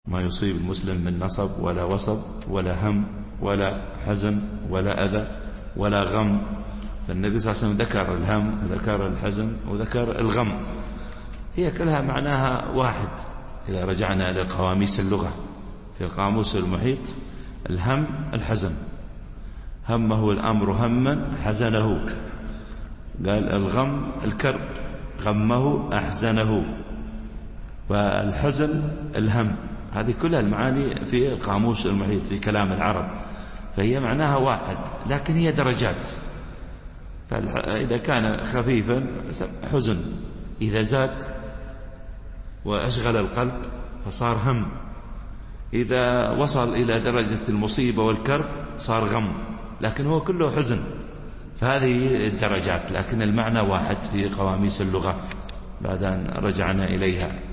ما يصيب المسلم من نصب ولا وصب ولا هم ولا حزن ولا أذى ولا غم. فالنبي صلى الله عليه وسلم ذكر الهم وذكر الحزن وذكر الغم، هي كلها معناها واحد. إذا رجعنا إلى قواميس اللغة في القاموس المحيط، الهم الحزن، همه الأمر هما حزنه. قال الغم الكرب، غمه أحزنه. والحزن الهم. هذه كلها المعاني في القاموس المحيط في كلام العرب، فهي معناها واحد، لكن هي درجات. فإذا كان خفيفا حزن، إذا زاد وأشغل القلب فصار هم، إذا وصل إلى درجة المصيبة والكرب صار غم، لكن هو كله حزن. فهذه الدرجات، لكن المعنى واحد في قواميس اللغة بعد أن رجعنا إليها.